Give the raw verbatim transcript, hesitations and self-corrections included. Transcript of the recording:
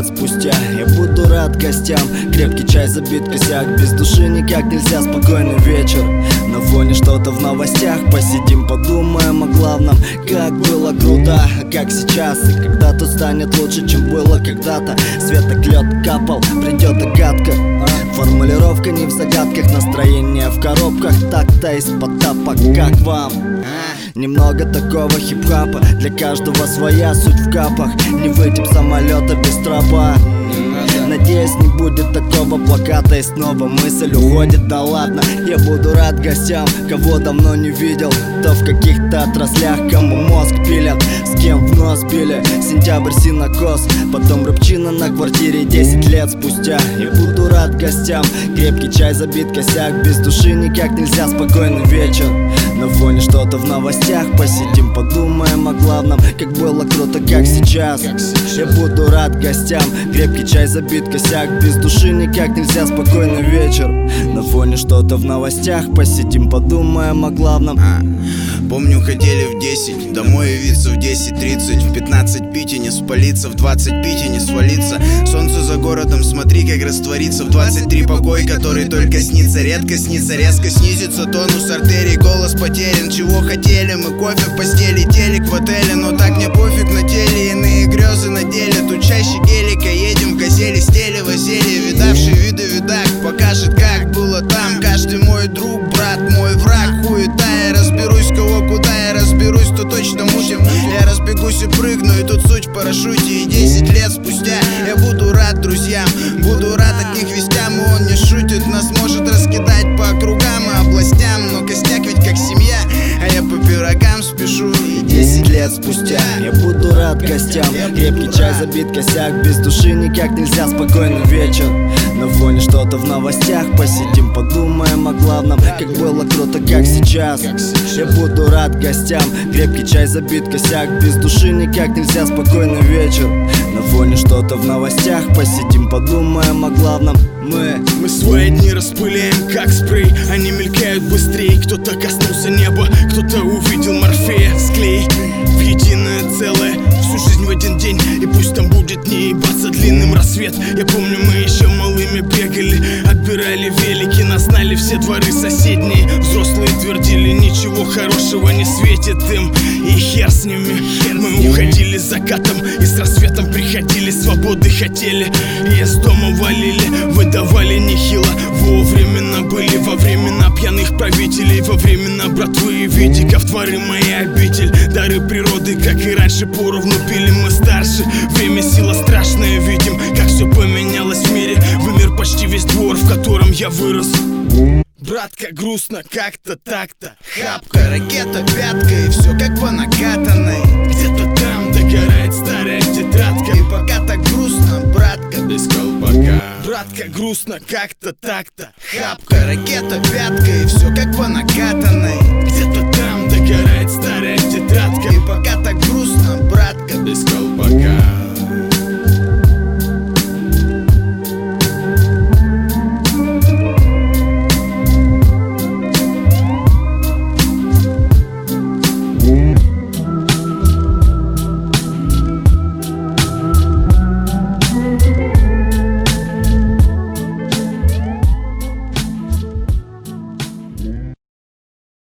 лет спустя я буду рад гостям. Крепкий чай, забит косяк, без души никак нельзя. Спокойный вечер, на фоне что-то в новостях. Посидим, подумаем о главном. Как было круто, а как сейчас. И когда тут станет лучше, чем было когда-то. Свет так лед капал, придет догадка. Формулировка не в загадках, настроение в коробках. Так-то из-под тапок, как вам? Немного такого хип-хапа, для каждого своя суть в капах. Не выйдем самолета без тропа. Надеюсь, не будет такого плаката. И снова мысль уходит, да ладно. Я буду рад гостям, кого давно не видел. То в каких-то отраслях, кому мозг пилят, с кем в нос били. Сентябрь, синокос, потом рыбчина на квартире десять лет спустя. Я буду рад гостям, крепкий чай, забит косяк. Без души никак нельзя, спокойный вечер. На фоне что-то в новостях, посидим, подумаем о главном. Как было круто, как сейчас. Я буду рад гостям, крепкий чай, забит косяк. Без души никак нельзя, спокойный вечер. На фоне что-то в новостях, посидим, подумаем о главном. а, Помню, хотели в десять домой явиться, в десять тридцать. В пятнадцать пить и не спалиться, в двадцать пить и не свалиться. Солнце за городом, смотри, как растворится. В двадцать три покой, который только снится. Редко снится, резко снизится тонус артерий. Голос потерян, чего хотели мы? Кофе в постели, телек в отеле. Но так мне пофиг на теле, иные грезы на деле. Тут чаще гелика, едем в газели, стели в озере. Видавший виды видак покажет, как было там. Каждый мой друг, брат, мой враг. Хуета, я разберусь, кого куда, я разберусь, то точно мутим. Я разбегусь и прыгну, и тут суть в парашюте. И десять лет спустя я буду рад друзьям, буду рад от них вестям. И он не шутит, нас может раскидать по округам и областям. Но костяк ведь как семья, а я по пирогам спешу. И десять лет спустя я буду рад гостям. Крепкий чай, забит косяк. Без души никак нельзя, спокойный вечер. На фоне что-то в новостях, посидим, подумаем о главном. Как было круто, как сейчас. Я буду рад гостям, крепкий чай, забит косяк. Без души никак нельзя, спокойный вечер. На фоне что-то в новостях, посидим, подумаем о главном. Мы Мы свои дни распыляем, как спрей. Они мелькают быстрее. Кто-то коснулся неба, кто-то увидел Морфея. Склей в единое целое всю жизнь в один день. И пусть там будет не ебаться длинным рассвет. Я помню, мы еще малыми бегали, отбирали велики, нас знали все дворы соседние. Взрослые твердили, ничего хорошего не светит им. И хер с ними. Мы уходили с закатом и с рассветом приходили. Свободы хотели, и из дома валили. Выдавали нехило, во времена были, во времена пьяных правителей, во времена братвы и видиков, творы мои обитель. Дары природы, как и раньше, поровну пили мы старше. Время сила страшная, видим, как все поменялось в мире. Вымер почти весь двор, в котором я вырос. Братка, грустно, как-то так-то. Хапка, ракета, пятка, и все как по накатанной. Где-то там догорает старая тетрадка. И пока так грустно, братка, без колпака. Братка, грустно, как-то так-то. Хапка, ракета, пятка, и все как по накатанной.